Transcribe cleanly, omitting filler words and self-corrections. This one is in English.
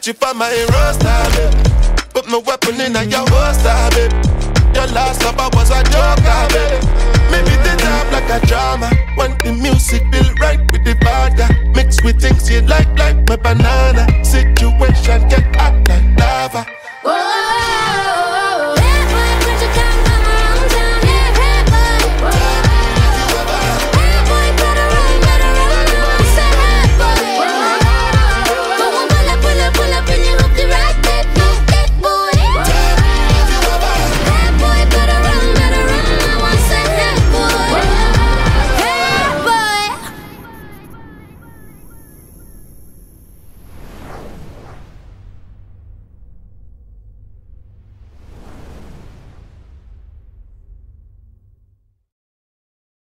met you for my roster, babe. Put my weapon in your holster, babe. Your last lover was a joker, babe. Maybe they job like a drama. Want the music feel right with the vodka. Mixed with things you like my banana.